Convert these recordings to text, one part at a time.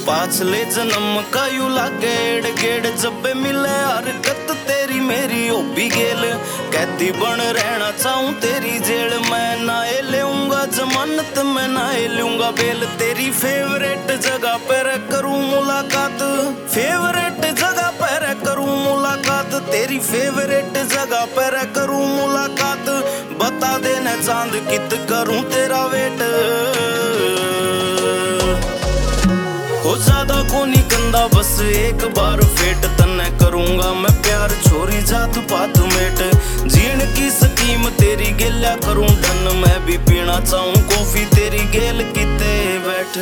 पाछले जन्म का यू लागे एड़ गेड़ जब मिले हरकत तेरी मेरी ओ भी गेल कहती बन रहना चाहूं तेरी जेल मैं ना लेऊंगा जमानत मैं ना लूंगा बेल तेरी फेवरेट जगह पर करूं मुलाकात फेवरेट जगह पर करूं मुलाकात तेरी फेवरेट जगह पर करूं मुलाकात बता देना चांद कित करूं तेरा वेट हो ज्यादा को नहीं कंदा बस एक बार फेट तन्ने करूंगा मैं प्यार छोरी जात पात मेट जीण की स्कीम तेरी गेल्या करूं डन मैं भी पीना चाहूं कॉफी तेरी गेल किते बैठ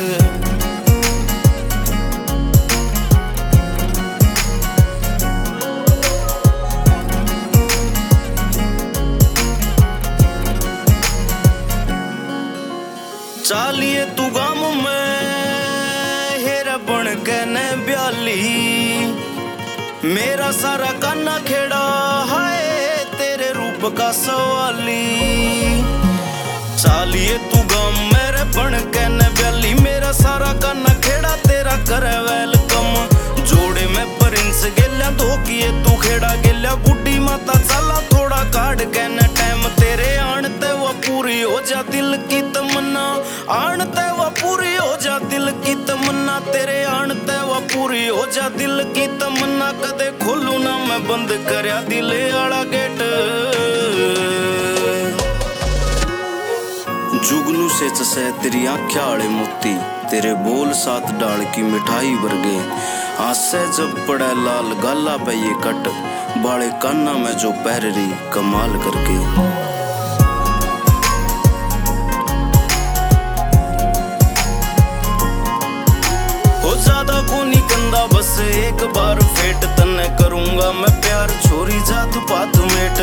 चालिए तू गाम में बन के ने ब्याली मेरा सारा काना खेड़ा हाय तेरे रूप का सवाली चालिए तू गम मेरे बन के ने ब्याली मेरा सारा काना खेड़ा तेरा करे वेलकम जोड़े में प्रिंस गेल्या धोकिए तू खेड़ा गेल्या बुढ़ी माता चला थोड़ा काट के ने टाइम तेरे आणते वो पूरी हो जा दिल की तमन्ना आणते वो पूरी हो जा दिल की तमन्ना तेरे आणते वो पूरी हो जा दिल की तमन्ना कदे खोलू ना मैं बंद करया दिले आड़ा गेट जुगनू से चसे तेरी आँखें आड़े मोती तेरे बोल साथ डाल की मिठाई वर्गे हासे जब पड़ा लाल गाला पे ये कट बाले कान्ना में जो पहरी कमाल करके हो ज्यादा को नहीं कंदा बस एक बार फेट तन्ने करूंगा मैं प्यार छोरी जात पात मेट